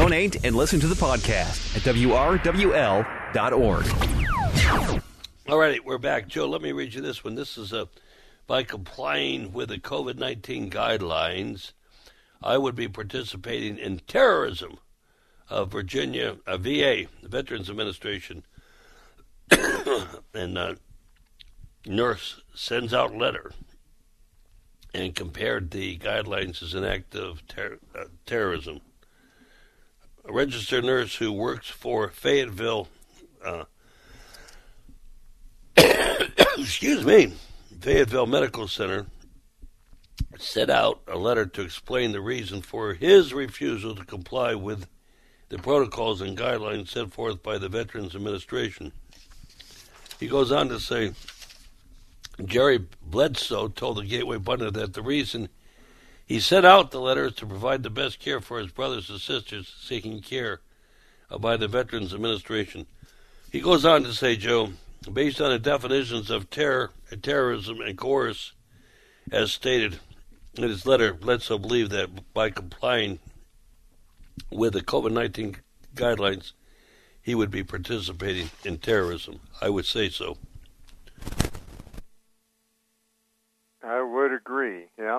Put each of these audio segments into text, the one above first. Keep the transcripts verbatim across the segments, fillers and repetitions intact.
Donate and listen to the podcast at W R W L dot org. All right, we're back. Joe, let me read you this one. This is a, by complying with the COVID nineteen guidelines, I would be participating in terrorism of Virginia, uh, V A, the Veterans Administration, and uh, nurse sends out letter and compared the guidelines as an act of ter- uh, terrorism. A registered nurse who works for Fayetteville, uh, excuse me, Fayetteville Medical Center, sent out a letter to explain the reason for his refusal to comply with the protocols and guidelines set forth by the Veterans Administration. He goes on to say, Jerry Bledsoe told the Gateway Pundit that the reason he sent out the letter is to provide the best care for his brothers and sisters seeking care by the Veterans Administration. He goes on to say, Joe, based on the definitions of terror, terrorism, and coerce, as stated in his letter, Bledsoe believed that by complying with the COVID nineteen guidelines, he would be participating in terrorism. I would say so. I would agree, yeah.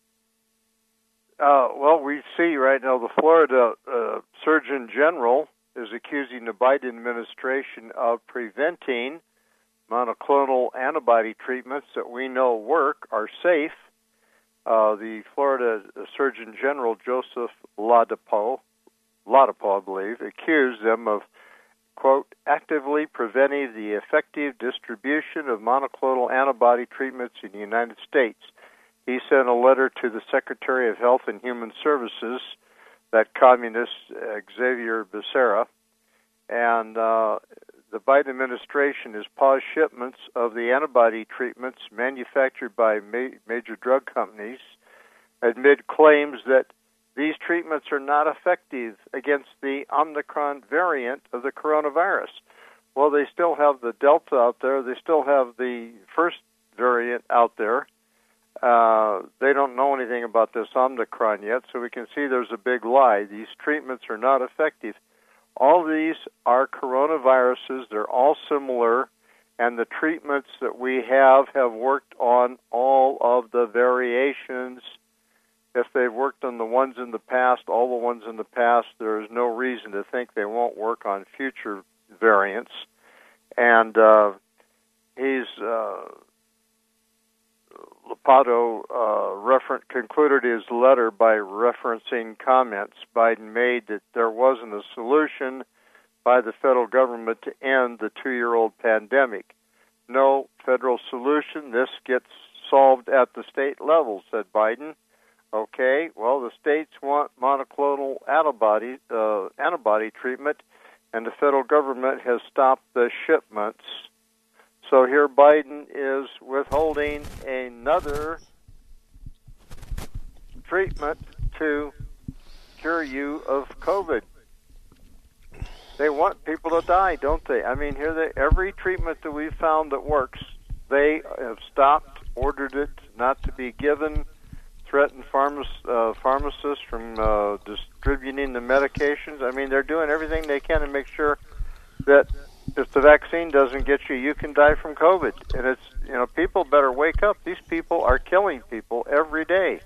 Uh, well, we see right now the Florida uh, Surgeon General is accusing the Biden administration of preventing monoclonal antibody treatments that we know work, are safe. Uh, the Florida Surgeon General, Joseph Ladapo, Ladapo, I believe, accused them of, quote, actively preventing the effective distribution of monoclonal antibody treatments in the United States. He sent a letter to the Secretary of Health and Human Services, that communist Xavier Becerra, and uh, the Biden administration has paused shipments of the antibody treatments manufactured by ma- major drug companies amid claims that these treatments are not effective against the Omicron variant of the coronavirus. Well, they still have the Delta out there. They still have the first variant out there. Uh, they don't know anything about this Omicron yet, so we can see there's a big lie. These treatments are not effective. All these are coronaviruses. They're all similar, and the treatments that we have have worked on all of the variations. If they've worked on the ones in the past, all the ones in the past, there is no reason to think they won't work on future variants. And uh, he's... Uh, Ladapo uh, refer- concluded his letter by referencing comments Biden made that there wasn't a solution by the federal government to end the two-year-old pandemic. No federal solution. This gets solved at the state level, said Biden. Okay, well, the states want monoclonal antibody, uh, antibody treatment, and the federal government has stopped the shipments. So here Biden is withholding another treatment to cure you of COVID. They want people to die, don't they? I mean, here they, every treatment that we've found that works, they have stopped, ordered it not to be given, threatened pharma, uh, pharmacists from uh, distributing the medications. I mean, they're doing everything they can to make sure that if the vaccine doesn't get you, you can die from COVID. And it's, you know, people better wake up. These people are killing people every day.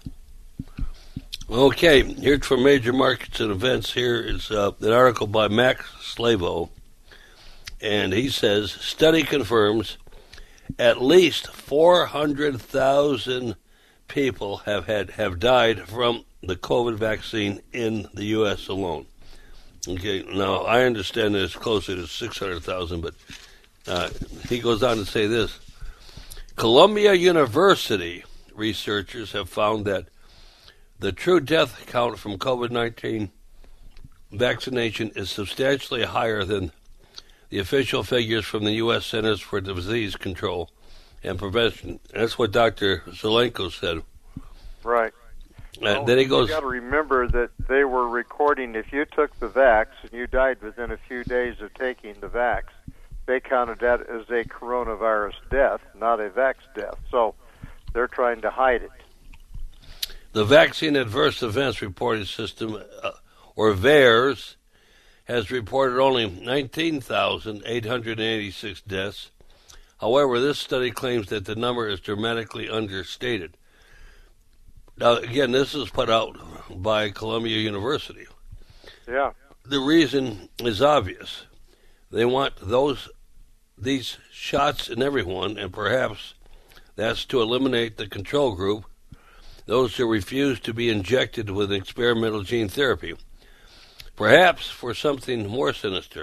Okay, here's for major markets and events. Here is uh, an article by Max Slavo, and he says, study confirms at least four hundred thousand people have had have died from the COVID vaccine in the U S alone. Okay, now I understand that it's closer to six hundred thousand, but uh, he goes on to say this. Columbia University researchers have found that the true death count from COVID nineteen vaccination is substantially higher than the official figures from the U S Centers for Disease Control and Prevention. That's what Doctor Zelenko said. Right. Well, then he goes. You got to remember that they were recording. If you took the vax and you died within a few days of taking the vax, they counted that as a coronavirus death, not a vax death. So they're trying to hide it. The Vaccine Adverse Events Reporting System, uh, or VAERS, has reported only nineteen thousand eight hundred eighty-six deaths. However, this study claims that the number is dramatically understated. Now, again, this is put out by Columbia University. Yeah. The reason is obvious. They want those these shots in everyone, and perhaps that's to eliminate the control group, those who refuse to be injected with experimental gene therapy. Perhaps for something more sinister.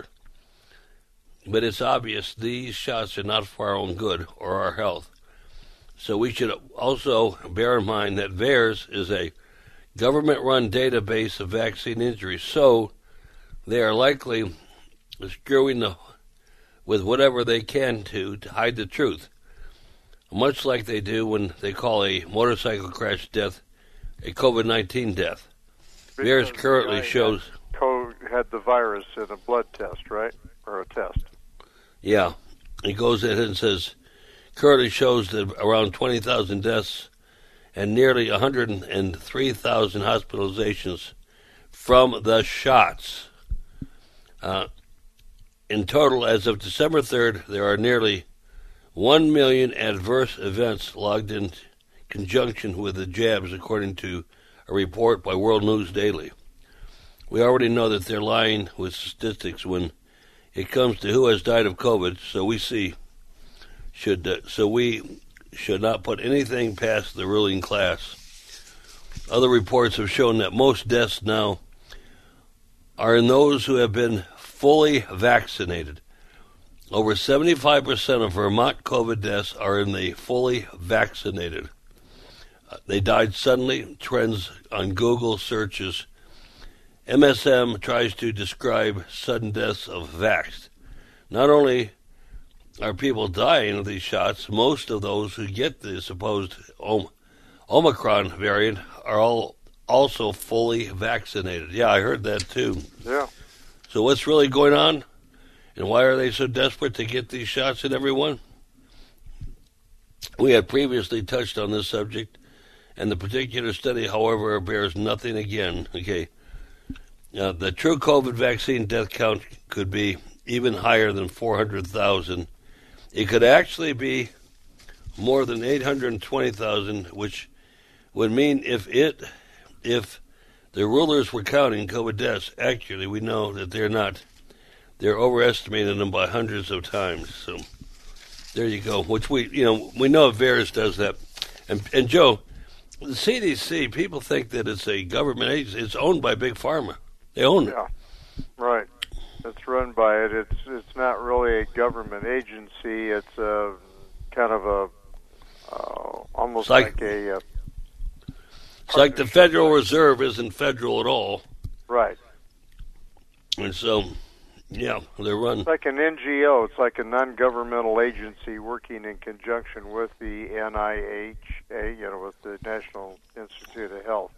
But it's obvious these shots are not for our own good or our health. So we should also bear in mind that VAERS is a government-run database of vaccine injuries, so they are likely screwing the, with whatever they can to, to hide the truth, much like they do when they call a motorcycle crash death a COVID nineteen death. VAERS currently shows... Co- had the virus in a blood test, right? Or a test. Yeah. It goes ahead and says, currently shows that around twenty thousand deaths and nearly one hundred three thousand hospitalizations from the shots. Uh, in total, as of December third, there are nearly one million adverse events logged in conjunction with the jabs, according to a report by World News Daily. We already know that they're lying with statistics when it comes to who has died of COVID, so we see should uh, so we should not put anything past the ruling class. Other reports have shown that most deaths now are in those who have been fully vaccinated. Over seventy-five percent of Vermont COVID deaths are in the fully vaccinated. Uh, they died suddenly. Trends on Google searches. M S M tries to describe sudden deaths of vaxxed. Not only are people dying of these shots, most of those who get the supposed Om- Omicron variant are all also fully vaccinated. Yeah, I heard that too. Yeah. So what's really going on? And why are they so desperate to get these shots in everyone? We had previously touched on this subject, and the particular study, however, bears nothing again. Okay. Uh, the true COVID vaccine death count could be even higher than four hundred thousand. It could actually be more than eight hundred twenty thousand, which would mean if it, if the rulers were counting COVID deaths, actually we know that they're not. They're overestimating them by hundreds of times. So there you go. Which we, you know, we know VAERS does that. And, and Joe, the C D C, people think that it's a government agency. It's owned by Big Pharma. They own it. Yeah, right. It's run by it. It's it's not really a government agency. It's a kind of a uh, almost like, like a. Uh, it's like the Federal Reserve isn't federal at all. Right. And so, yeah, they're run. It's like an N G O. It's like a non-governmental agency working in conjunction with the N I H A, you know, with the National Institute of Health.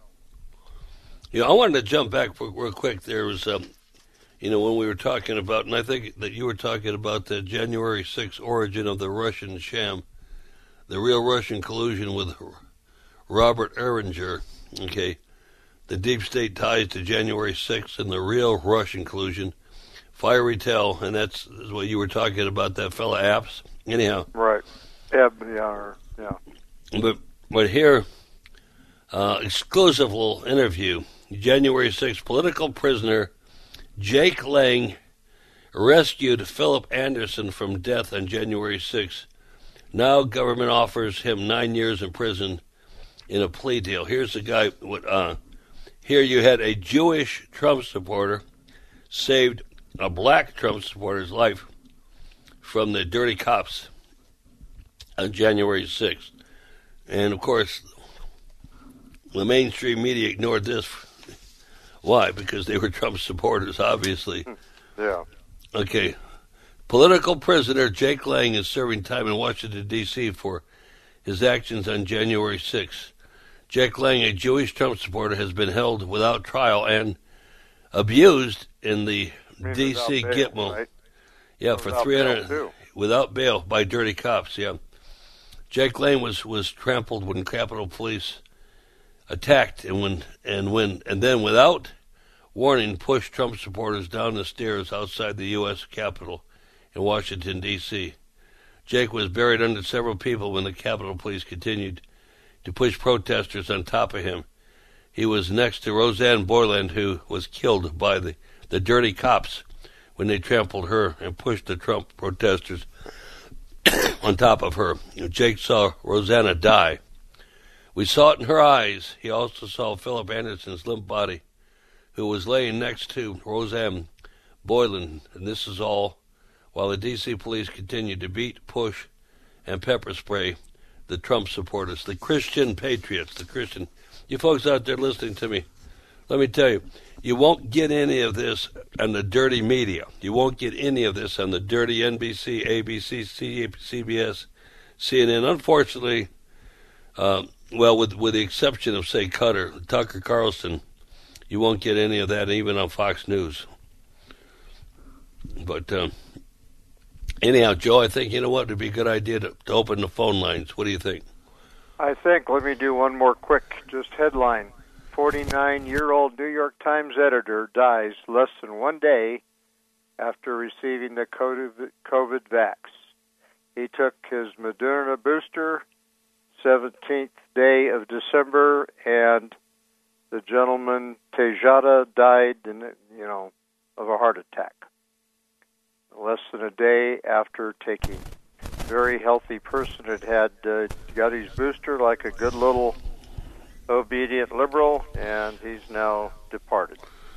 Yeah, I wanted to jump back real quick. There was, um, you know, when we were talking about, and I think that you were talking about the January sixth origin of the Russian sham, the real Russian collusion with Robert Eringer, okay, the deep state ties to January sixth and the real Russian collusion, fiery tale, and that's what you were talking about, that fella Apps. Anyhow. Right. Yeah, yeah, yeah. But, but here, uh, exclusive little interview. January sixth, political prisoner Jake Lang rescued Philip Anderson from death on January sixth. Now government offers him nine years in prison in a plea deal. Here's the guy. Uh, here you had a Jewish Trump supporter saved a black Trump supporter's life from the dirty cops on January sixth. And, of course, the mainstream media ignored this. Why? Because they were Trump supporters, obviously. Yeah. Okay. Political prisoner Jake Lang is serving time in Washington, D C for his actions on January sixth. Jake Lang, a Jewish Trump supporter, has been held without trial and abused in the D C Gitmo. Right? Yeah, without for three hundred bail, without bail by dirty cops, yeah. Jake Lang was, was trampled when Capitol Police attacked and when and when and then without warning pushed Trump supporters down the stairs outside the U S Capitol in Washington, D C Jake was buried under several people when the Capitol Police continued to push protesters on top of him. He was next to Roseanne Boyland, who was killed by the, the dirty cops when they trampled her and pushed the Trump protesters on top of her. Jake saw Rosanna die. We saw it in her eyes. He also saw Philip Anderson's limp body, who was laying next to Roseanne Boyland, and this is all while the D C police continued to beat, push, and pepper spray the Trump supporters, the Christian patriots, the Christian. You folks out there listening to me, let me tell you, you won't get any of this on the dirty media. You won't get any of this on the dirty N B C, A B C, C B S, C N N. Unfortunately, uh, well, with with the exception of, say, Cutter, Tucker Carlson, you won't get any of that even on Fox News. But um, anyhow, Joe, I think, you know what, it would be a good idea to, to open the phone lines. What do you think? I think, let me do one more quick, just headline. forty-nine-year-old New York Times editor dies less than one day after receiving the COVID vax. He took his Moderna booster seventeenth day of December, and the gentleman, Tejada, died, in, you know, of a heart attack. Less than a day after taking. Very healthy person had had uh, got his booster like a good little obedient liberal, and he's now departed.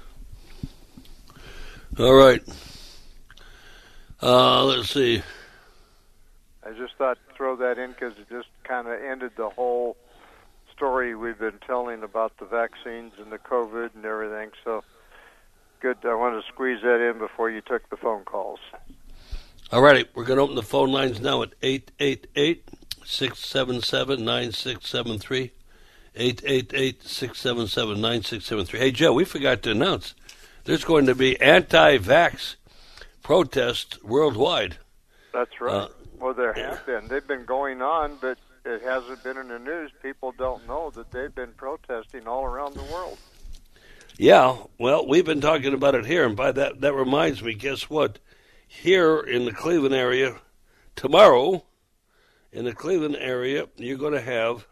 All right. Uh, let's see. I just thought to throw that in because it just kind of ended the whole story we've been telling about the vaccines and the COVID and everything. So good. I wanted to squeeze that in before you took the phone calls. All righty. We're going to open the phone lines now at eight eight eight, six seven seven, nine six seven three. eight eight eight, six seven seven, nine six seven three. Hey, Joe, we forgot to announce there's going to be anti-vax protests worldwide. That's right. Uh, well, there have been. They've been going on, but it hasn't been in the news. People don't know that they've been protesting all around the world. Yeah, well, we've been talking about it here, and by that, that reminds me, guess what? Here in the Cleveland area, tomorrow, in the Cleveland area, you're going to have,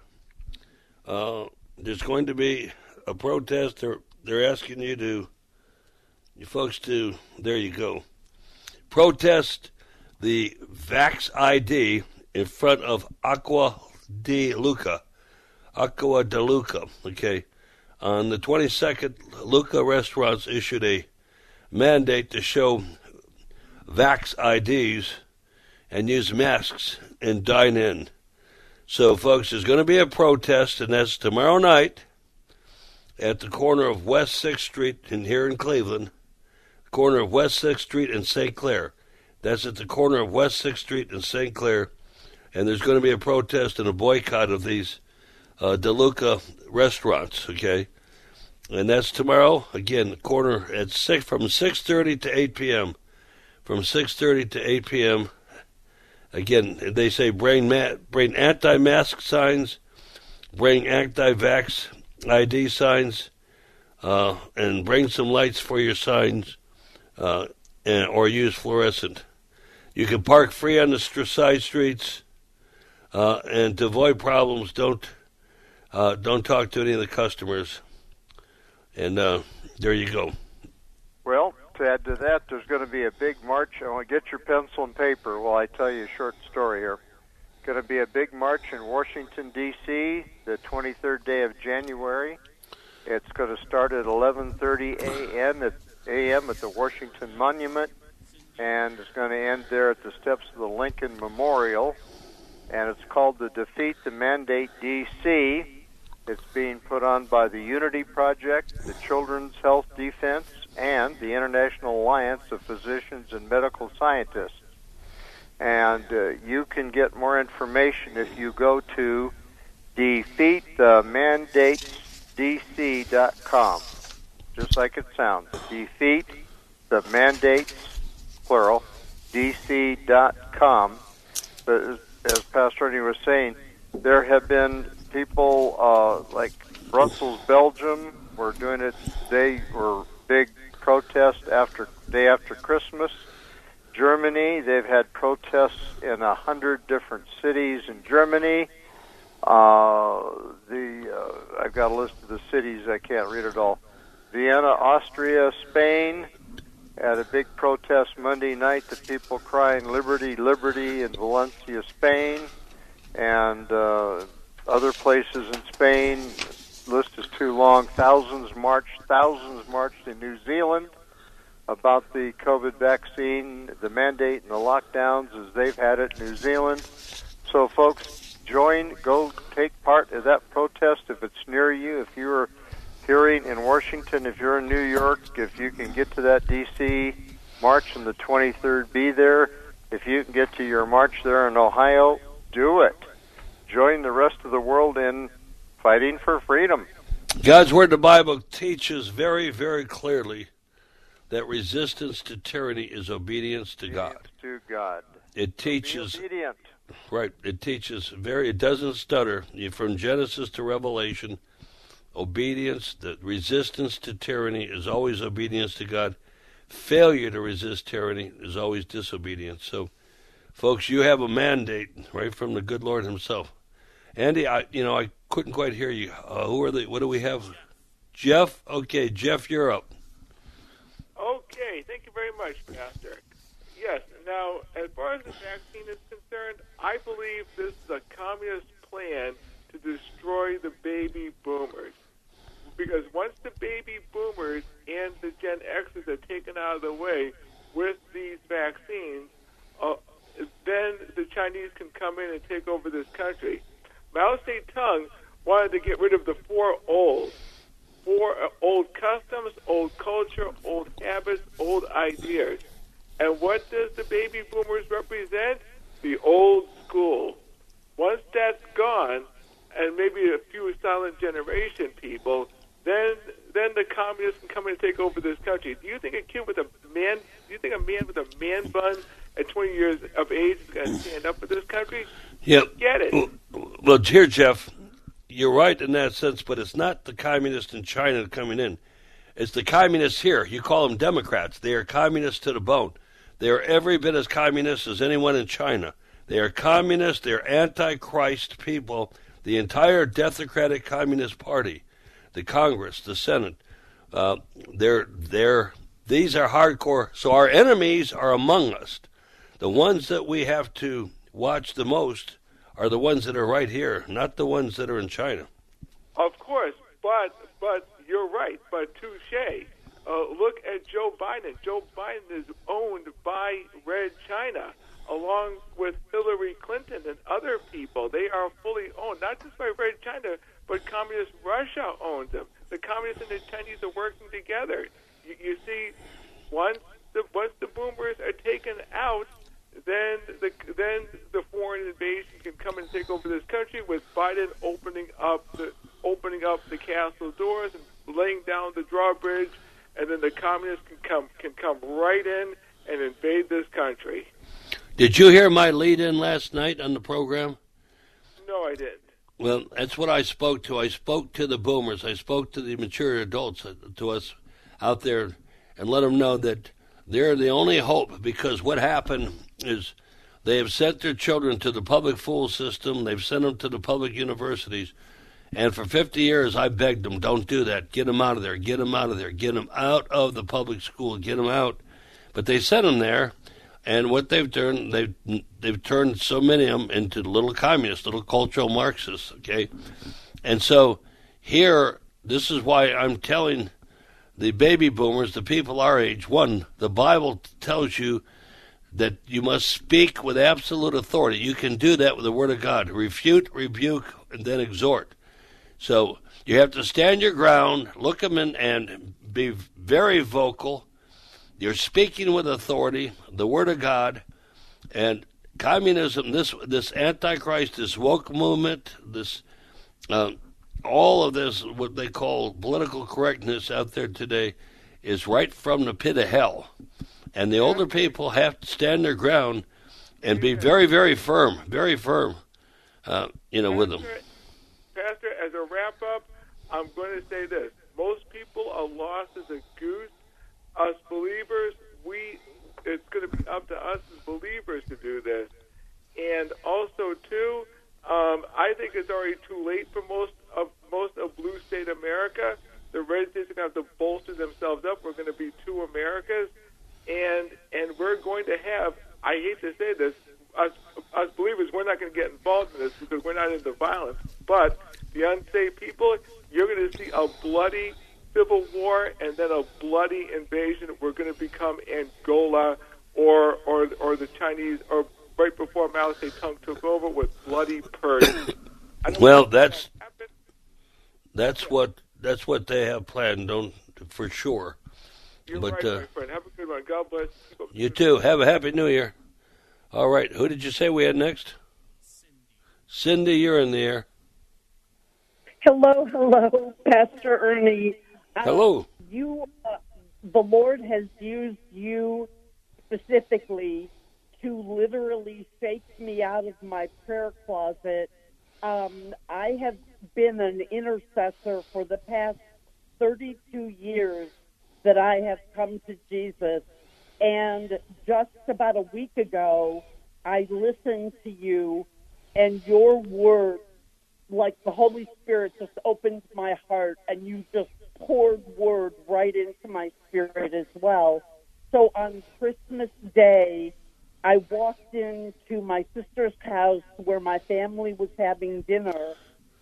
uh, there's going to be a protest. They're, they're asking you to, you folks to, there you go, protest the Vax I D in front of Acqua di Luca. Acqua di Luca, okay. On the twenty-second, Luca Restaurants issued a mandate to show Vax I Ds and use masks and dine in. So, folks, there's going to be a protest, and that's tomorrow night at the corner of West sixth Street in here in Cleveland, corner of West sixth Street and Saint Clair. That's at the corner of West sixth Street and Saint Clair, and there's going to be a protest and a boycott of these uh, DeLuca restaurants, okay? And that's tomorrow, again, corner at six from six thirty to eight p.m. From six thirty to eight p.m., again, they say bring, ma- bring anti-mask signs, bring anti-vax I D signs, uh, and bring some lights for your signs, uh, and, or use fluorescent. You can park free on the st- side streets, uh, and to avoid problems, don't uh, don't talk to any of the customers. And uh, there you go. Well, to add to that, there's going to be a big march. I want to get your pencil and paper while I tell you a short story here. Going to be a big march in Washington, D C, the twenty-third day of January. It's going to start at eleven thirty a.m. at a m at the Washington Monument, and it's going to end there at the steps of the Lincoln Memorial. And it's called the Defeat the Mandate D C. It's being put on by the Unity Project, the Children's Health Defense, and the International Alliance of Physicians and Medical Scientists. And uh, you can get more information if you go to defeat the mandates d c dot com. Just like it sounds. Defeat the mandates, plural, d c dot com. But as Pastor Ernie was saying, there have been people uh, like Brussels, Belgium, were doing it. They were big protest after day after Christmas. Germany, they've had protests in a hundred different cities in Germany. Uh, the uh, I've got a list of the cities. I can't read it all. Vienna, Austria, Spain had a big protest Monday night. The people crying "Liberty, Liberty" in Valencia, Spain, and uh, other places in Spain. The list is too long. Thousands marched. Thousands marched in New Zealand about the COVID vaccine, the mandate, and the lockdowns as they've had it in New Zealand. So, folks, join, go take part in that protest if it's near you. If you're hearing in Washington, if you're in New York, if you can get to that D C march on the twenty-third, be there. If you can get to your march there in Ohio, do it. Join the rest of the world in fighting for freedom. God's Word, the Bible, teaches very, very clearly that resistance to tyranny is obedience to obedience God. To God. It teaches, Be obedient. right, it teaches very, it doesn't stutter. From Genesis to Revelation, obedience, the resistance to tyranny is always obedience to God. Failure to resist tyranny is always disobedience. So, folks, you have a mandate right from the good Lord himself. Andy, I, you know, I couldn't quite hear you. Uh, who are they? What do we have? Jeff? Okay, Jeff, you're up. Okay, thank you very much, Pastor. Yes, now, as far as the vaccine is concerned, I believe this is a communist plan to destroy the baby boomers. Because once the baby boomers and the Gen Xers are taken out of the way with these vaccines, uh, then the Chinese can come in and take over this country. Mao Zedong wanted to get rid of the four olds. Four uh, old customs, old culture, old habits, old ideas. And what does the baby boomers represent? The old school. Once that's gone, and maybe a few silent generation people, then then the communists can come in and take over this country. Do you think a kid with a man? Do you think a man with a man bun at twenty years of age is going to stand up for this country? Yeah. Get it? Well, well, here, Jeff, you're right in that sense, but it's not the communists in China coming in. It's the communists here. You call them Democrats. They are communists to the bone. They are every bit as communist as anyone in China. They are communists. They're anti-Christ people. The entire Democratic Communist Party, the Congress, the Senate, uh, they're they're these are hardcore. So our enemies are among us. The ones that we have to watch the most are the ones that are right here, not the ones that are in China. Of course, but but you're right. But touche. Uh, look at Joe Biden. Joe Biden is owned by Red China, along with Hillary Clinton and other people. They are fully owned, not just by Red China, but Communist Russia owns them. The Communists and the Chinese are working together. You, you see, once the once the boomers are taken out, then the then the foreign invasion can come and take over this country, with Biden opening up the opening up the castle doors and laying down the drawbridge, and then the communists can come can come right in and invade this country. Did you hear my lead-in last night on the program? No, I didn't. Well, that's what I spoke to. I spoke to the boomers. I spoke to the mature adults, uh, to us out there, and let them know that they're the only hope, because what happened is they have sent their children to the public school system. They've sent them to the public universities. And for fifty years, I begged them, don't do that. Get them out of there. Get them out of there. Get them out of the public school. Get them out. But they sent them there. And what they've turned, they've they've turned so many of them into little communists, little cultural Marxists, okay? And so here, this is why I'm telling the baby boomers, the people our age, one, the Bible tells you that you must speak with absolute authority. You can do that with the Word of God. Refute, rebuke, and then exhort. So you have to stand your ground, look them in, and be very vocal. You're speaking with authority, the Word of God, and communism, this this Antichrist, this woke movement, this uh, all of this, what they call political correctness out there today, is right from the pit of hell. And the older people have to stand their ground and be very, very firm, very firm, uh, you know, Pastor, with them. Pastor, as a wrap-up, I'm going to say this. Most people are lost as a goose us believers, we it's going to be up to us as believers to do this. And also, too, um, I think it's already too late for most of most of blue state America. The red states are going to have to bolster themselves up. We're going to be two Americas, and and we're going to have. I hate to say this, us us believers, we're not going to get involved in this because we're not into violence. But the unsaved people, you're going to see a bloody civil war and then a bloody invasion. We're going to become Angola or or or the Chinese, or right before Mao Zedong took over with bloody purge. Well, that's that's what that's what they have planned, don't for sure. You're but, right, uh, my friend. Have a good one. God bless you. You too. Have a happy New Year. All right. Who did you say we had next? Cindy. Cindy, you're in the air. Hello, hello, Pastor Ernie. Hello. Uh, you, uh, the Lord has used you specifically to literally shake me out of my prayer closet. Um, I have been an intercessor for the past thirty-two years that I have come to Jesus. And just about a week ago, I listened to you, and your word, like the Holy Spirit, just opened my heart, and you just poured word right into my spirit as well. So on Christmas Day, I walked into my sister's house where my family was having dinner,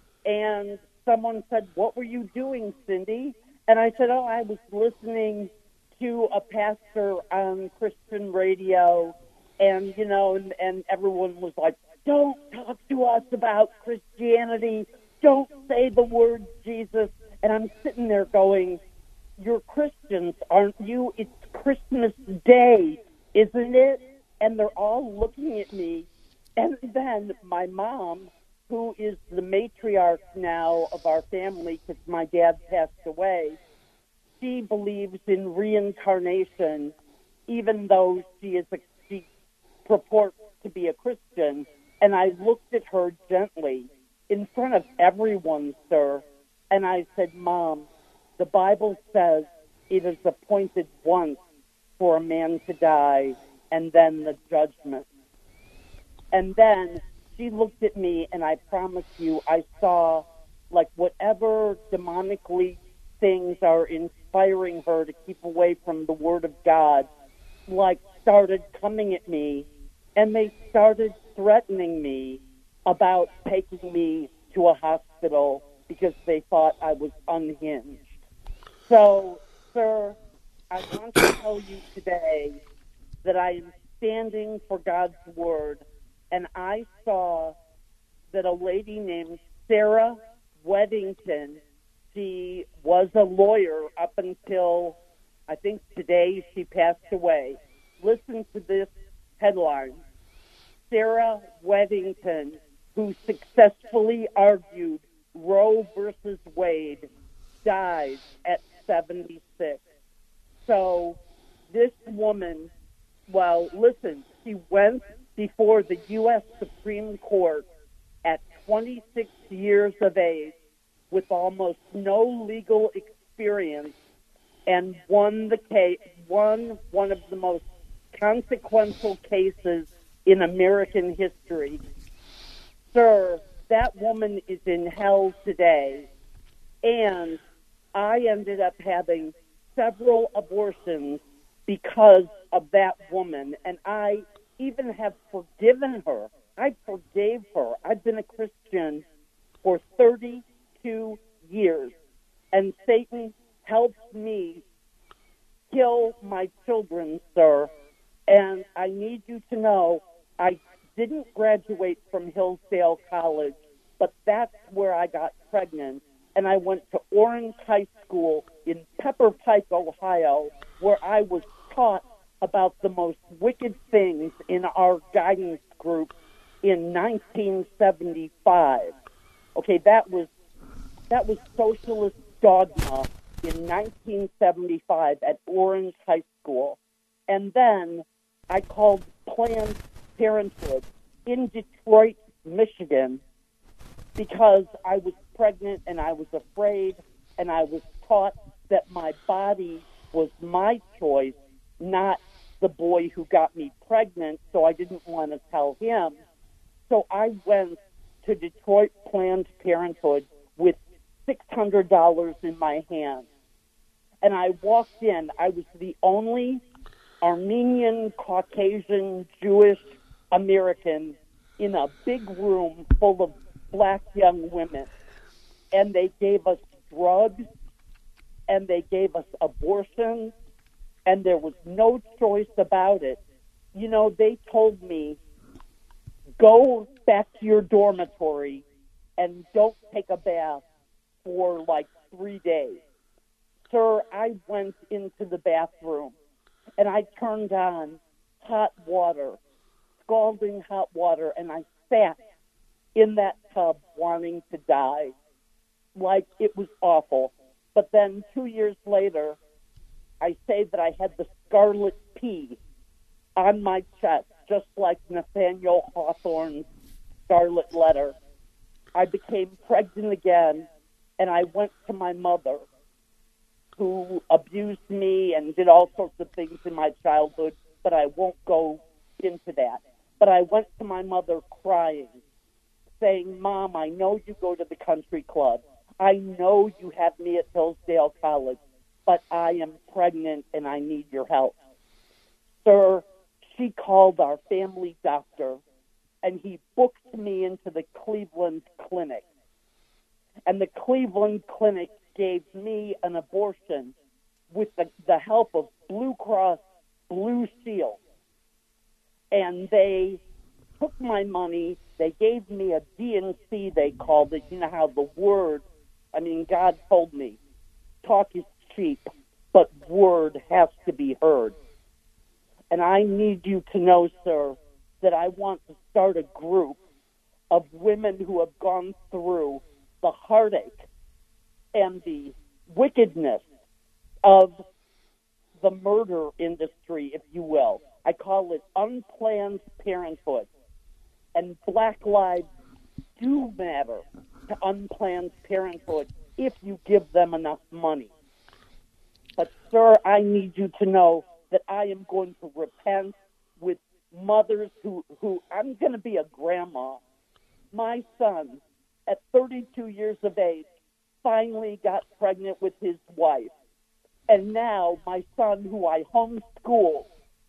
and someone said, "What were you doing, Cindy?" And I said, "Oh, I was listening to a pastor on Christian radio," and, you know, and, and everyone was like, "Don't talk to us about Christianity. Don't say the word Jesus." And I'm sitting there going, "You're Christians, aren't you? It's Christmas Day, isn't it?" And they're all looking at me. And then my mom, who is the matriarch now of our family because my dad passed away, she believes in reincarnation, even though she is a, she purports to be a Christian. And I looked at her gently in front of everyone, sir, and I said, "Mom, the Bible says it is appointed once for a man to die, and then the judgment." And then she looked at me, and I promise you, I saw, like, whatever demonically things are inspiring her to keep away from the Word of God, like, started coming at me, and they started threatening me about taking me to a hospital because they thought I was unhinged. So, sir, I want to tell you today that I am standing for God's Word, and I saw that a lady named Sarah Weddington, she was a lawyer up until, I think today she passed away. Listen to this headline. Sarah Weddington, who successfully argued Roe versus Wade, died at seventy-six. So this woman, well, listen, she went before the U S Supreme Court at twenty-six years of age with almost no legal experience and won the case, won one of the most consequential cases in American history. Sir, that woman is in hell today, and I ended up having several abortions because of that woman, and I even have forgiven her. I forgave her. I've been a Christian for thirty-two years, and Satan helped me kill my children, sir, and I need you to know I didn't graduate from Hillsdale College, but that's where I got pregnant, and I went to Orange High School in Pepper Pike, Ohio, where I was taught about the most wicked things in our guidance group in nineteen seventy-five. Okay, that was that was socialist dogma in nineteen seventy-five at Orange High School. And then I called Planned Parenthood in Detroit, Michigan, because I was pregnant and I was afraid, and I was taught that my body was my choice, not the boy who got me pregnant, so I didn't want to tell him. So I went to Detroit Planned Parenthood with six hundred dollars in my hand. And I walked in. I was the only Armenian, Caucasian, Jewish American in a big room full of black young women. And they gave us drugs, and they gave us abortion, and there was no choice about it. You know, they told me, go back to your dormitory and don't take a bath for like three days. Sir, I went into the bathroom and I turned on hot water, scalding hot water, and I sat in that tub wanting to die. Like, it was awful. But then two years later, I say that I had the scarlet P on my chest, just like Nathaniel Hawthorne's Scarlet Letter. I became pregnant again, and I went to my mother, who abused me and did all sorts of things in my childhood, but I won't go into that. But I went to my mother crying, saying, Mom, I know you go to the country club. I know you have me at Hillsdale College, but I am pregnant and I need your help. Sir, she called our family doctor, and he booked me into the Cleveland Clinic. And the Cleveland Clinic gave me an abortion with the, the help of Blue Cross Blue Shield. And they took my money. They gave me a D N C, they called it. You know how the word, I mean, God told me, talk is cheap, but word has to be heard. And I need you to know, sir, that I want to start a group of women who have gone through the heartache and the wickedness of the murder industry, if you will. I call it unplanned parenthood. And Black lives do matter to unplanned parenthood if you give them enough money. But, sir, I need you to know that I am going to repent with mothers who, who I'm going to be a grandma. My son, at thirty-two years of age, finally got pregnant with his wife. And now my son, who I homeschool,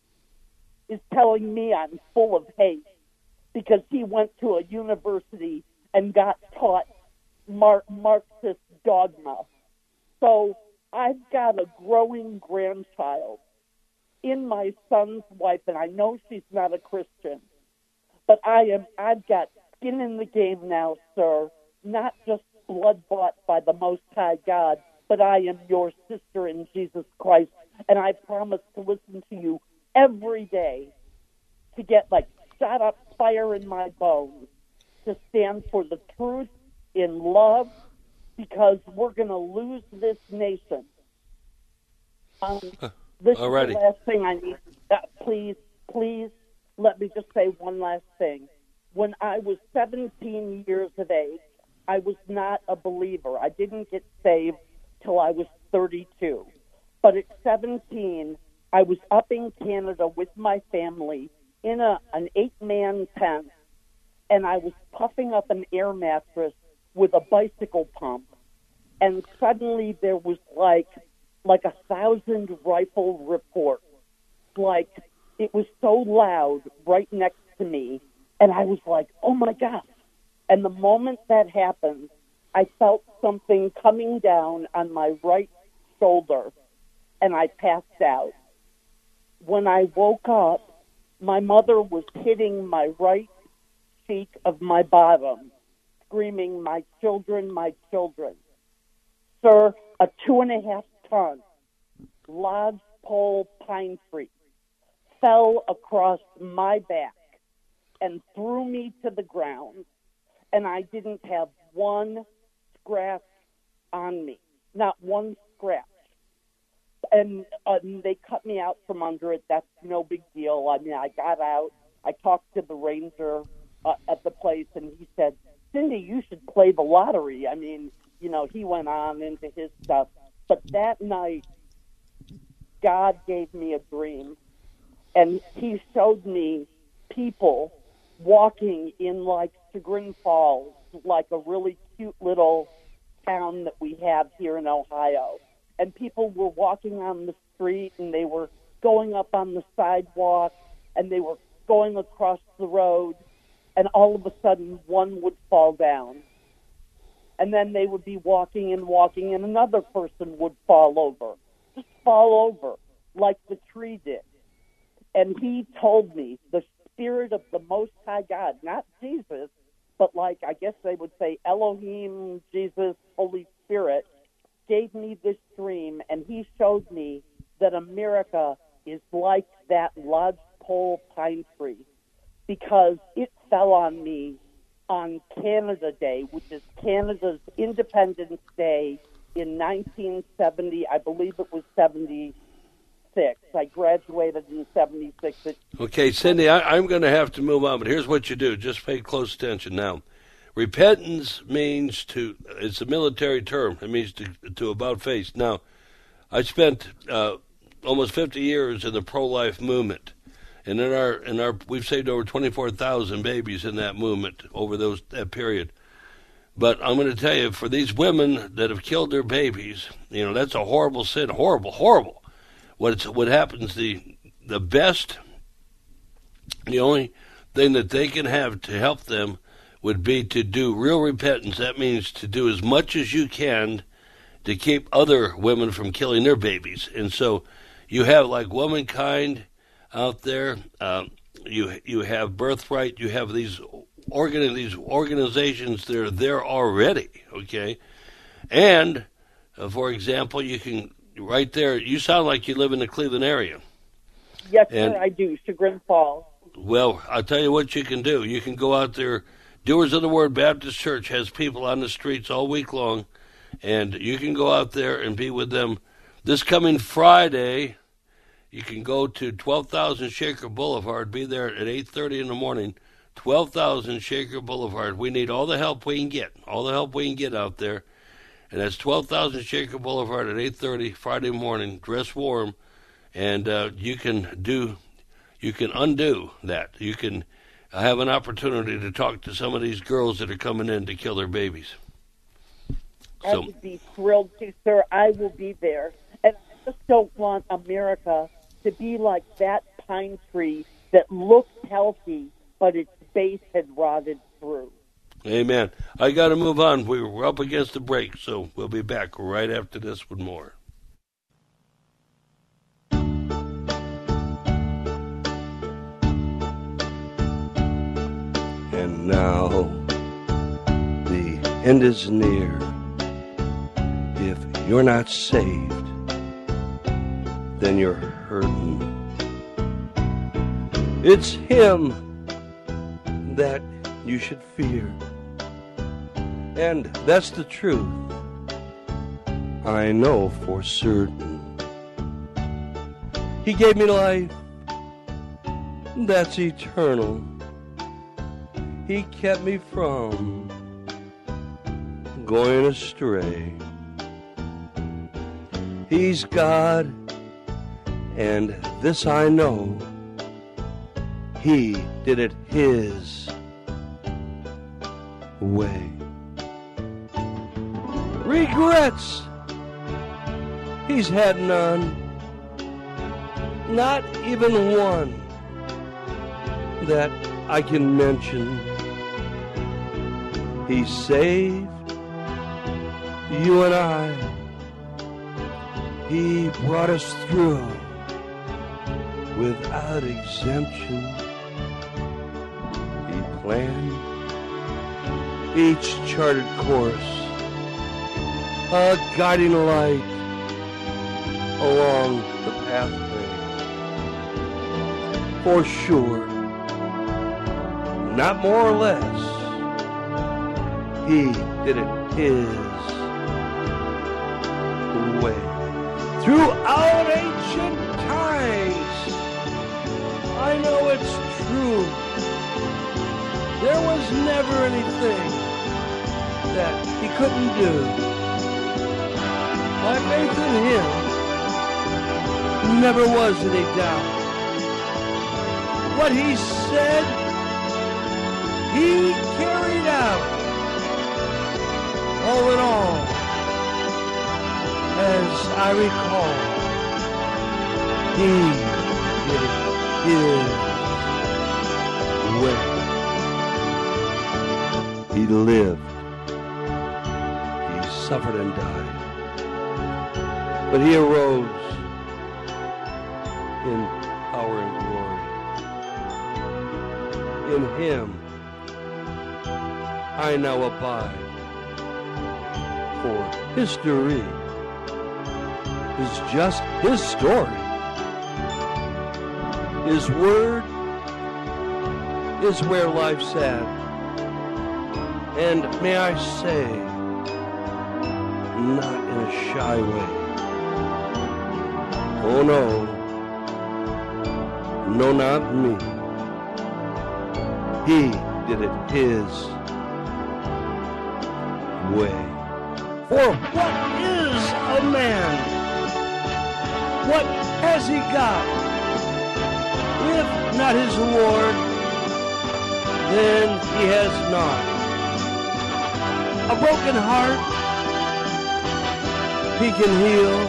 is telling me I'm full of hate because he went to a university and got taught Mar- Marxist dogma. So I've got a growing grandchild in my son's wife, and I know she's not a Christian, but I am, I've got skin in the game now, sir, not just blood bought by the Most High God, but I am your sister in Jesus Christ, and I promise to listen to you every day, to get like shot up fire in my bones, to stand for the truth in love, because we're going to lose this nation. Um, this Alrighty. is the last thing I need. Uh, please, please, let me just say one last thing. When I was seventeen years of age, I was not a believer. I didn't get saved till I was thirty-two. But at seventeen, I was up in Canada with my family in a an eight-man tent, and I was puffing up an air mattress with a bicycle pump, and suddenly there was like like a thousand rifle reports. Like, it was so loud right next to me, and I was like, oh my gosh. And the moment that happened, I felt something coming down on my right shoulder, and I passed out. When I woke up, my mother was hitting my right cheek of my bottom, screaming, my children, my children. Sir, a two and a half ton lodgepole pine tree fell across my back and threw me to the ground, and I didn't have one scratch on me, not one scratch. And uh, they cut me out from under it. That's no big deal. I mean, I got out. I talked to the ranger uh, at the place, and he said, Cindy, you should play the lottery. I mean, you know, he went on into his stuff. But that night, God gave me a dream, and he showed me people walking in like Chagrin Falls, like a really cute little town that we have here in Ohio. And people were walking on the street, and they were going up on the sidewalk, and they were going across the road, and all of a sudden one would fall down. And then they would be walking and walking, and another person would fall over, just fall over like the tree did. And he told me the Spirit of the Most High God, not Jesus, but like I guess they would say Elohim, Jesus, Holy Spirit, gave me this dream, and he showed me that America is like that lodgepole pine tree, because it fell on me on Canada Day, which is Canada's Independence Day in nineteen seventy. I believe it was seventy-six. I graduated in seventy-six. Okay, Cindy, I, I'm going to have to move on, but here's what you do. Just pay close attention now. Repentance means to, it's a military term. It means to, to about face. Now, I spent uh, almost fifty years in the pro-life movement. And in our, in our, we've saved over twenty-four thousand babies in that movement over those that period. But I'm going to tell you, for these women that have killed their babies, you know, that's a horrible sin, horrible, horrible. What's, what happens, the the best, the only thing that they can have to help them would be to do real repentance. That means to do as much as you can to keep other women from killing their babies. And so you have like Womankind out there, um, you you have Birthright, you have these organ these organizations that are there already, okay? And, uh, for example, you can, right there, you sound like you live in the Cleveland area. Yes, and, sir, I do, Chagrin Falls. Well, I'll tell you what you can do. You can go out there. Doers of the Word Baptist Church has people on the streets all week long, and you can go out there and be with them. This coming Friday, you can go to twelve thousand Shaker Boulevard, be there at eight thirty in the morning, twelve thousand Shaker Boulevard. We need all the help we can get, all the help we can get out there. And that's twelve thousand Shaker Boulevard at eight thirty Friday morning. Dress warm, and uh, you can do, you can undo that. You can have an opportunity to talk to some of these girls that are coming in to kill their babies. I So, would be thrilled to, sir. I will be there. And I just don't want America to be like that pine tree that looks healthy, but its base had rotted through. amen. I got to move on. We We're up against the break, so we'll be back right after this with more. And now the end is near. If you're not saved, then you're hurting. It's him that you should fear. And that's the truth, I know for certain. He gave me life that's eternal. He kept me from going astray. He's God, and this I know, he did it his way. Regrets, he's had none, not even one that I can mention. He saved you and I. He brought us through without exemption. He planned each charted course, a guiding light along the pathway. For sure, not more or less, he did it his way. Throughout ancient times, I know it's true. There was never anything that he couldn't do. My faith in him never was any doubt. What he said, he carried out. All in all, as I recall, he did it his way. He lived. He suffered and died. But he arose in power and glory. In him, I now abide. For history is just his story. His word is where life's at. And may I say, not in a shy way. Oh no, no, not me. He did it his way. For what is a man? What has he got? If not his Lord, then he has not. A broken heart he can heal.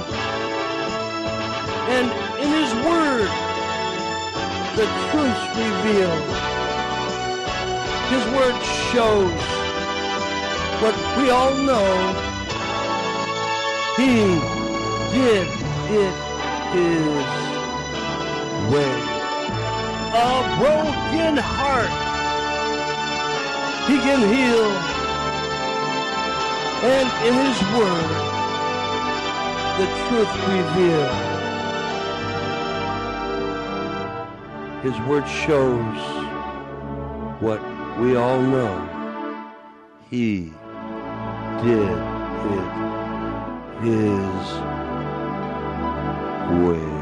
And in his word, the truth revealed. His word shows what we all know. He did it his way. A broken heart he can heal. And in his word, the truth revealed. His word shows what we all know. He did it his way.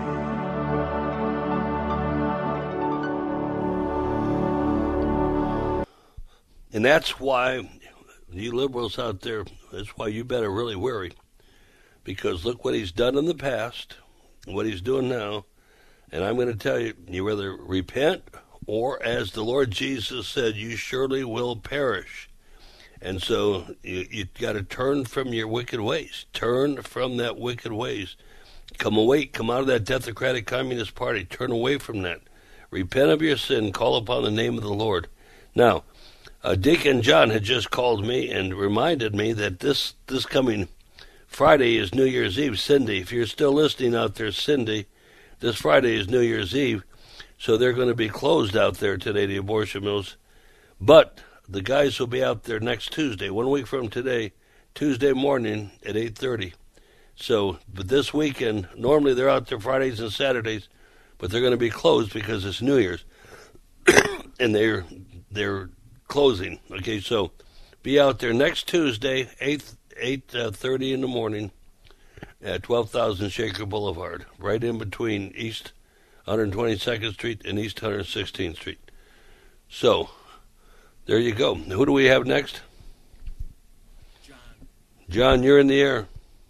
And that's why, you liberals out there, that's why you better really worry. Because look what he's done in the past, what he's doing now. And I'm going to tell you, you either repent, or as the Lord Jesus said, you surely will perish. And so you you got to turn from your wicked ways. Turn from that wicked ways. Come away, come out of that Democratic Communist Party. Turn away from that. Repent of your sin. Call upon the name of the Lord. Now, uh, Deacon John had just called me and reminded me that this, this coming Friday is New Year's Eve. Cindy, if you're still listening out there, Cindy, this Friday is New Year's Eve. So they're going to be closed out there today, the abortion mills. But the guys will be out there next Tuesday, one week from today, Tuesday morning at eight thirty. So, but this weekend, normally they're out there Fridays and Saturdays, but they're going to be closed because it's New Year's. And they're they're closing. Okay, so be out there next Tuesday, eight thirty in the morning at twelve thousand Shaker Boulevard, right in between East one hundred twenty-second Street and East one hundred sixteenth Street. So, there you go. Who do we have next? John. John, you're in the air.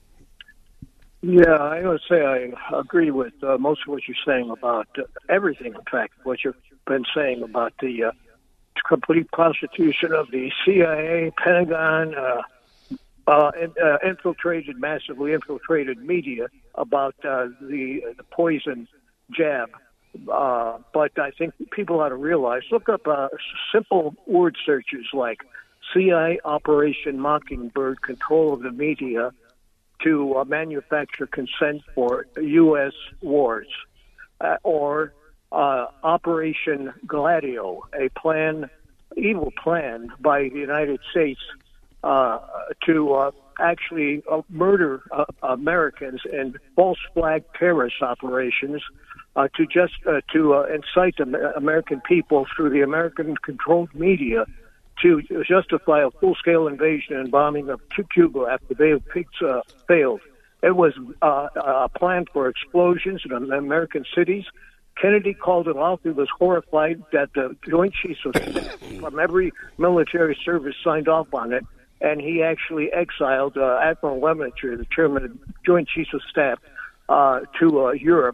Yeah, I would say I agree with uh, most of what you're saying about uh, everything, in fact, what you've been saying about the uh, complete prostitution of the C I A, Pentagon, uh, uh, uh, infiltrated, massively infiltrated media about uh, the, the poison jab. Uh, but I think people ought to realize, look up uh, simple word searches like C I A Operation Mockingbird, control of the media to uh, manufacture consent for U S wars, uh, or uh, Operation Gladio, a plan, evil plan by the United States uh, to uh, actually uh, murder uh, Americans in false flag terrorist operations. Uh, to just uh, to uh, incite the American people through the American-controlled media to justify a full-scale invasion and bombing of Cuba after Bay of Pigs uh, failed. It was uh, a plan for explosions in American cities. Kennedy called it off. He was horrified that the Joint Chiefs of Staff from every military service signed off on it, and he actually exiled uh, Admiral Lemaitre, the chairman of the Joint Chiefs of Staff, uh, to uh, Europe.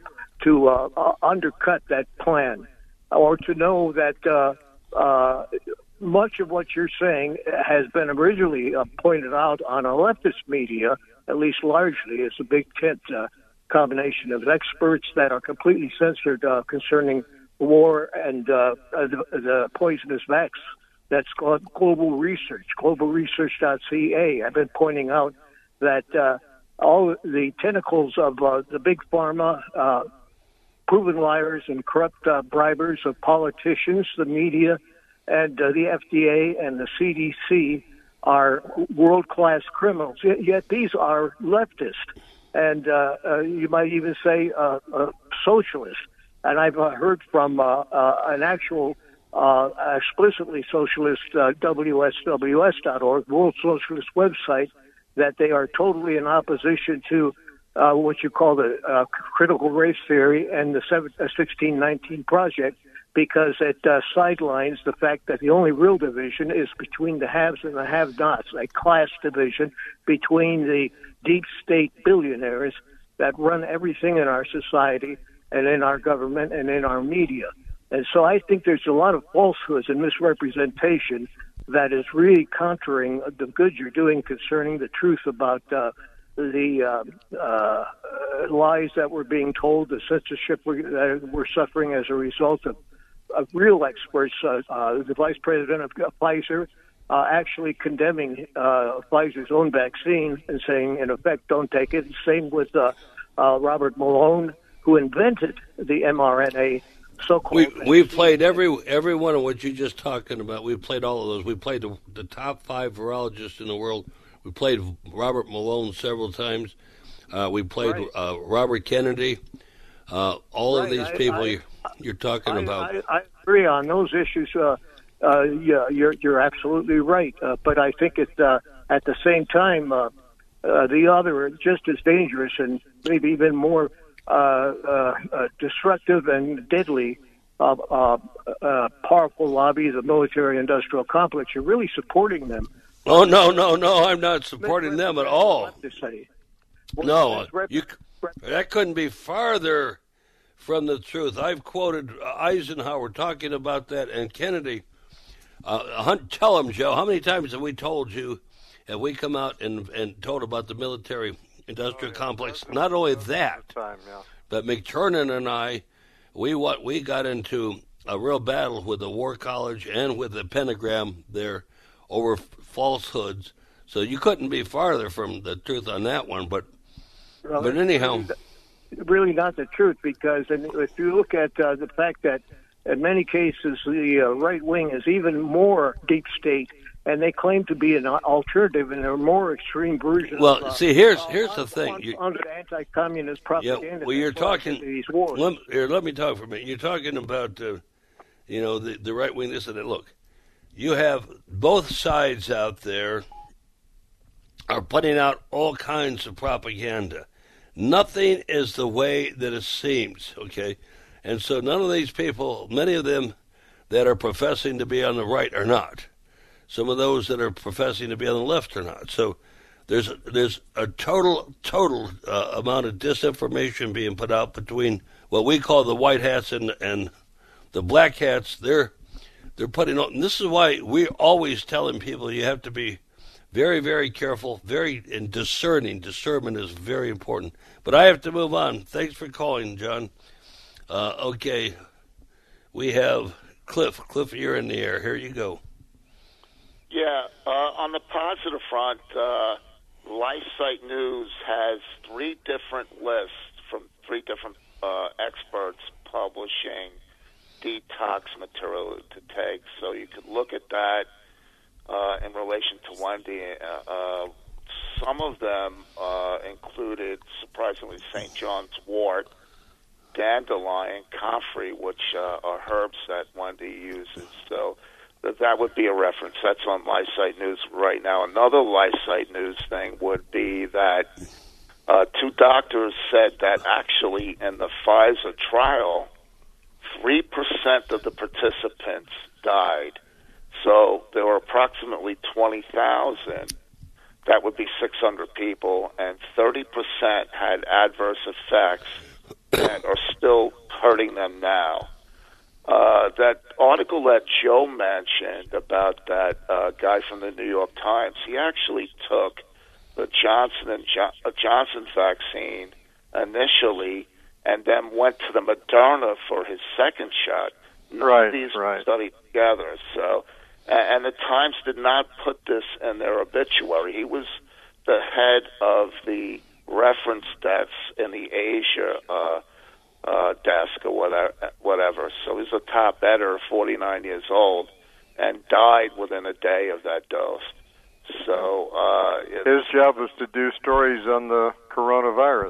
to uh, uh, undercut that plan, or to know that uh, uh, much of what you're saying has been originally uh, pointed out on a leftist media, at least largely. It's a big tent uh, combination of experts that are completely censored uh, concerning war and uh, the, the poisonous vax. That's called Global Research, global research dot c a. I've been pointing out that uh, all the tentacles of uh, the big pharma, uh, proven liars and corrupt uh, bribers of politicians, the media, and uh, the F D A and the C D C are world-class criminals. Yet, yet these are leftists, and uh, uh, you might even say uh, uh, socialists. And I've uh, heard from uh, uh, an actual uh, explicitly socialist uh, W S W S dot org, World Socialist website, that they are totally in opposition to uh, what you call the uh, critical race theory and the sixteen nineteen Project, because it uh, sidelines the fact that the only real division is between the haves and the have-nots, a class division between the deep state billionaires that run everything in our society and in our government and in our media. And so I think there's a lot of falsehoods and misrepresentation that is really countering the good you're doing concerning the truth about uh, the uh, uh, lies that we're being told, the censorship we're, that we're suffering as a result of, of real experts. Uh, uh, the vice president of Pfizer uh, actually condemning uh, Pfizer's own vaccine and saying, in effect, don't take it. Same with uh, uh, Robert Malone, who invented the mRNA. We we played every every one of what you just talking about. We played all of those. We played the, the top five virologists in the world. We played Robert Malone several times. Uh, we played right. uh, Robert Kennedy. Uh, all right. of these people I, I, you're, you're talking I, about. I, I agree on those issues. Uh, uh, yeah, you're you're absolutely right. Uh, but I think it uh, at the same time uh, uh, the other just as dangerous and maybe even more Uh, uh, uh, destructive and deadly uh, uh, uh, powerful lobby, the military-industrial complex. You're really supporting them. Oh, no, no, no, I'm not supporting them at all. No, you, that couldn't be farther from the truth. I've quoted Eisenhower talking about that, and Kennedy. Uh, tell him, Joe, how many times have we told you, have we come out and, and told about the military industrial oh, yeah. complex? Not only that, time, yeah. but McTurnan and I, we what we got into a real battle with the War College and with the Pentagram there over falsehoods. So you couldn't be farther from the truth on that one. But well, but anyhow, really, really not the truth, because if you look at uh, the fact that in many cases the uh, right wing is even more deep state. And they claim to be an alternative, and they're more extreme versions. Well, of, uh, see, here's uh, here's the on, thing. On, you, under anti-communist propaganda. Yeah, well, you're talking. These wars. Let, here, let me talk for a minute. You're talking about, uh, you know, the the right wing. This and that. Look, you have both sides out there are putting out all kinds of propaganda. Nothing is the way that it seems. Okay, and so none of these people, many of them that are professing to be on the right, are not. Some of those that are professing to be on the left are not. So there's there's a total total uh, amount of disinformation being put out between what we call the white hats and and the black hats. They're they're putting on. And this is why we're always telling people you have to be very very careful, very and discerning. Discernment is very important. But I have to move on. Thanks for calling, John. Uh, okay, we have Cliff. Cliff, you're in the air. Here you go. Yeah, uh, on the positive front, uh, LifeSite News has three different lists from three different uh, experts publishing detox material to take. So you could look at that uh, in relation to Wendy. Uh, uh, some of them uh, included, surprisingly, Saint John's wort, dandelion, comfrey, which uh, are herbs that Wendy uses. So that would be a reference. That's on LifeSite News right now. Another LifeSite News thing would be that uh, two doctors said that actually in the Pfizer trial, three percent of the participants died. So there were approximately twenty thousand. That would be six hundred people, and thirty percent had adverse effects and are still hurting them now. Uh, that article that Joe mentioned about that uh, guy from the New York Times, he actually took the Johnson and jo- uh, Johnson vaccine initially, and then went to the Moderna for his second shot. None right, of these right. studied together. So, and, and the Times did not put this in their obituary. He was the head of the reference deaths in the Asia uh, uh, desk or whatever, whatever. So he's a top editor, forty-nine years old, and died within a day of that dose. So uh, his job was to do stories on the coronavirus.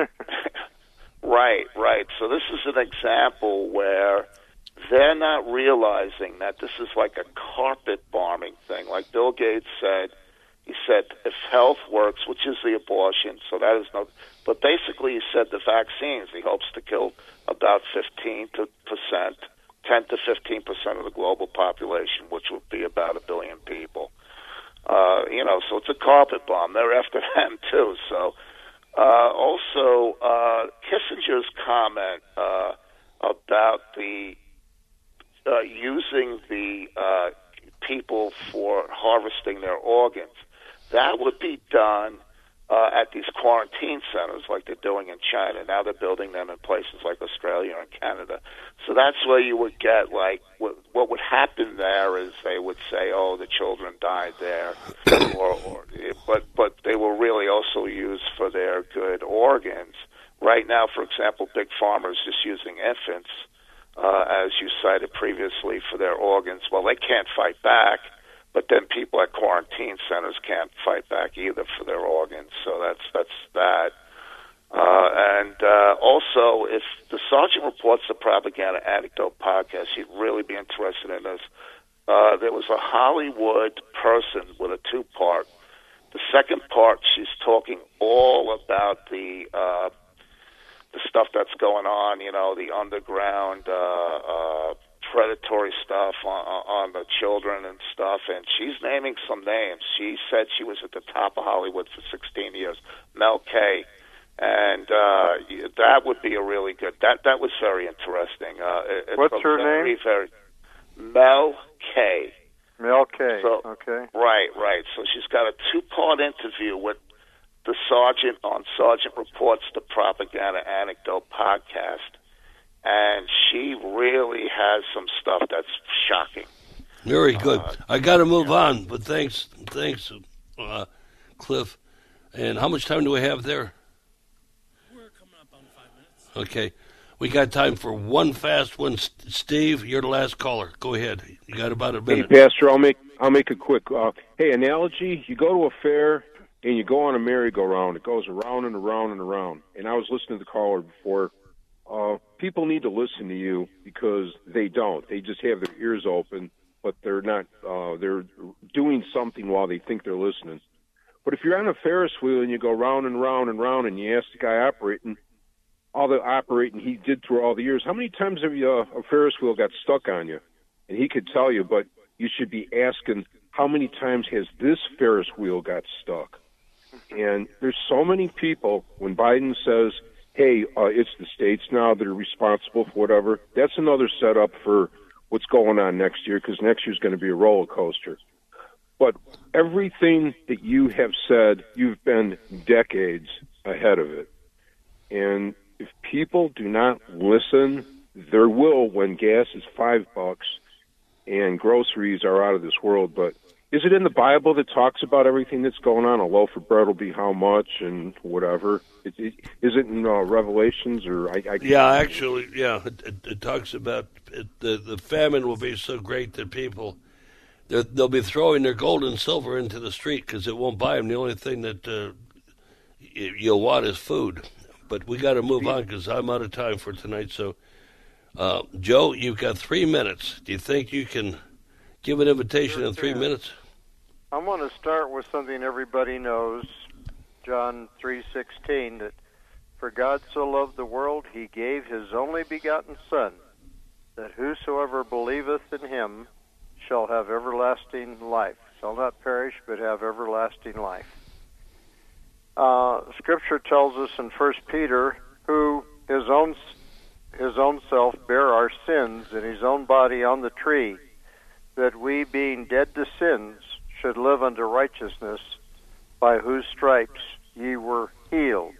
Right, right. So this is an example where they're not realizing that this is like a carpet bombing thing. Like Bill Gates said, he said if health works, which is the abortion, so that is no. But basically, he said the vaccines. He hopes to kill about fifteen percent, ten to fifteen percent of the global population, which would be about a billion people. Uh, you know, so it's a carpet bomb. They're after them too. So. Uh, also, uh, Kissinger's comment uh, about the uh, using the uh, people for harvesting their organs, that would be done uh, at these quarantine centers like they're doing in China. Now they're building them in places like Australia and Canada. So that's where you would get, like, what, what would happen there is they would say, oh, the children died there, or, or but but they were really also used for their good organs. Right now, for example, Big Pharma is just using infants, uh, as you cited previously, for their organs. Well, they can't fight back, but then people at quarantine centers can't fight back either for their organs. So that's that's that. Uh, and uh, also, if the Sergeant Reports the Propaganda Anecdote podcast, you'd really be interested in this. Uh, there was a Hollywood person with a two-part. The second part, she's talking all about the uh, the stuff that's going on, you know, the underground uh, uh, predatory stuff on, on the children and stuff, and she's naming some names. She said she was at the top of Hollywood for sixteen years, Mel K. And uh, that would be a really good. That that was very interesting. Uh, it's What's her very, name? Very, Mel K. Mel K. So, okay. Right, right. So she's got a two-part interview with the sergeant on Sergeant Reports the Propaganda Anecdote podcast, and she really has some stuff that's shocking. Very good. Uh, I got to move on, but thanks, thanks, uh, Cliff. And how much time do we have there? Okay. We got time for one fast one. Steve, you're the last caller. Go ahead. You got about a minute. Hey, Pastor, I'll make I'll make it quick. Uh, hey, analogy, you go to a fair and you go on a merry-go-round. It goes around and around and around. And I was listening to the caller before. Uh, people need to listen to you because they don't. They just have their ears open, but they're not. Uh, they're doing something while they think they're listening. But if you're on a Ferris wheel and you go round and round and round and you ask the guy operating, all the operating he did through all the years, how many times have you, uh, a Ferris wheel got stuck on you? And he could tell you, but you should be asking, how many times has this Ferris wheel got stuck? And there's so many people, when Biden says, hey, uh, it's the states now that are responsible for whatever, that's another setup for what's going on next year, because next year's going to be a roller coaster. But everything that you have said, you've been decades ahead of it. And if people do not listen, there will when gas is five bucks and groceries are out of this world. But is it in the Bible that talks about everything that's going on? A loaf of bread will be how much and whatever. It, it, is it in uh, Revelations or? I, I yeah, actually, yeah. It, it, it talks about it, the the famine will be so great that people they'll be throwing their gold and silver into the street because it won't buy them. The only thing that uh, you'll want is food. But we got to move on because I'm out of time for tonight. So, uh, Joe, you've got three minutes. Do you think you can give an invitation sure in three can. minutes? I'm going to start with something everybody knows, John three sixteen, that for God so loved the world, he gave his only begotten Son, that whosoever believeth in him shall have everlasting life, shall not perish, but have everlasting life. Uh, Scripture tells us in First Peter, who his own his own self bear our sins in his own body on the tree, that we, being dead to sins, should live unto righteousness, by whose stripes ye were healed.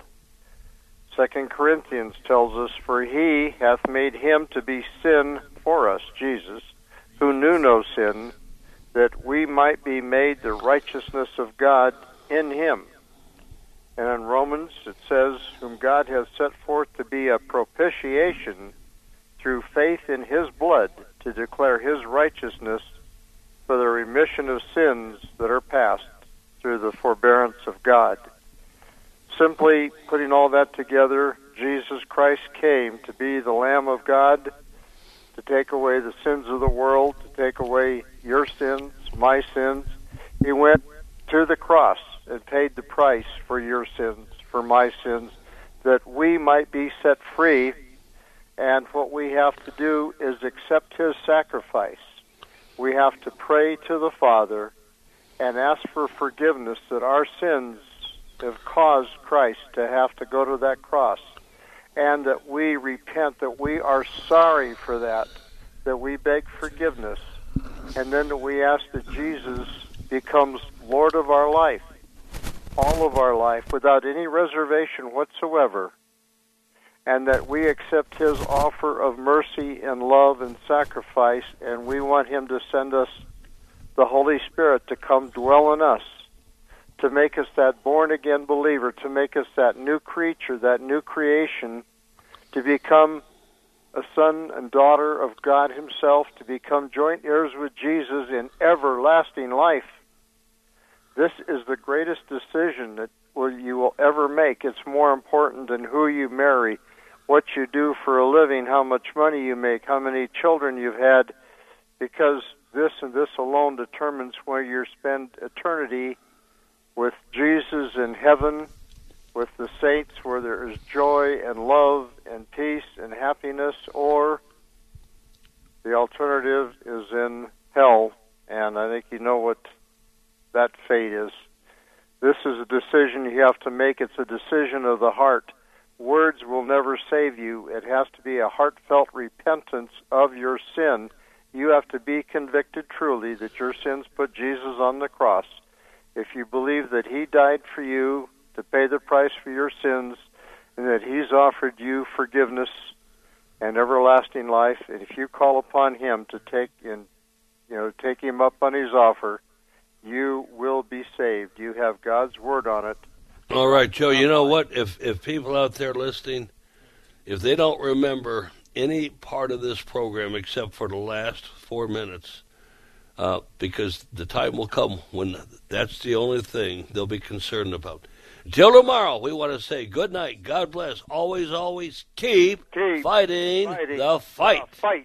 Second Corinthians tells us, for he hath made him to be sin for us, Jesus, who knew no sin, that we might be made the righteousness of God in him. And in Romans it says, whom God has set forth to be a propitiation through faith in his blood, to declare his righteousness for the remission of sins that are past through the forbearance of God. Simply putting all that together, Jesus Christ came to be the Lamb of God, to take away the sins of the world, to take away your sins, my sins. He went to the cross and paid the price for your sins, for my sins, that we might be set free. And what we have to do is accept his sacrifice. We have to pray to the Father and ask for forgiveness that our sins have caused Christ to have to go to that cross, and that we repent, that we are sorry for that, that we beg forgiveness, and then that we ask that Jesus becomes Lord of our life, all of our life, without any reservation whatsoever, and that we accept his offer of mercy and love and sacrifice, and we want him to send us the Holy Spirit to come dwell in us, to make us that born-again believer, to make us that new creature, that new creation, to become a son and daughter of God himself, to become joint heirs with Jesus in everlasting life. This is the greatest decision that you will ever make. It's more important than who you marry, what you do for a living, how much money you make, how many children you've had, because this and this alone determines where you spend eternity, with Jesus in heaven, with the saints, where there is joy and love and peace and happiness, or the alternative is in hell, and I think you know what that fate is. This is a decision you have to make. It's a decision of the heart. Words will never save you. It has to be a heartfelt repentance of your sin. You have to be convicted truly that your sins put Jesus on the cross. If you believe that he died for you to pay the price for your sins, and that he's offered you forgiveness and everlasting life, and if you call upon him to take in, you know, take him up on his offer, you will be saved. You have God's word on it. All right, Joe, you know what? If if people out there listening, if they don't remember any part of this program except for the last four minutes, uh, because the time will come when that's the only thing they'll be concerned about. Till tomorrow, we want to say good night, God bless, always, always keep, keep fighting, fighting the fight. The fight.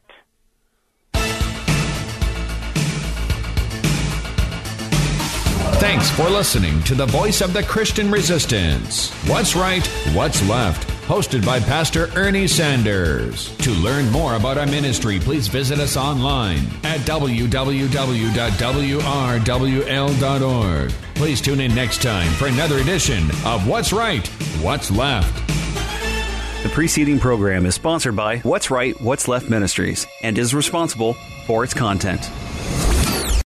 Thanks for listening to the Voice of the Christian Resistance. What's Right, What's Left? Hosted by Pastor Ernie Sanders. To learn more about our ministry, please visit us online at w w w dot w r w l dot org. Please tune in next time for another edition of What's Right, What's Left. The preceding program is sponsored by What's Right, What's Left Ministries and is responsible for its content.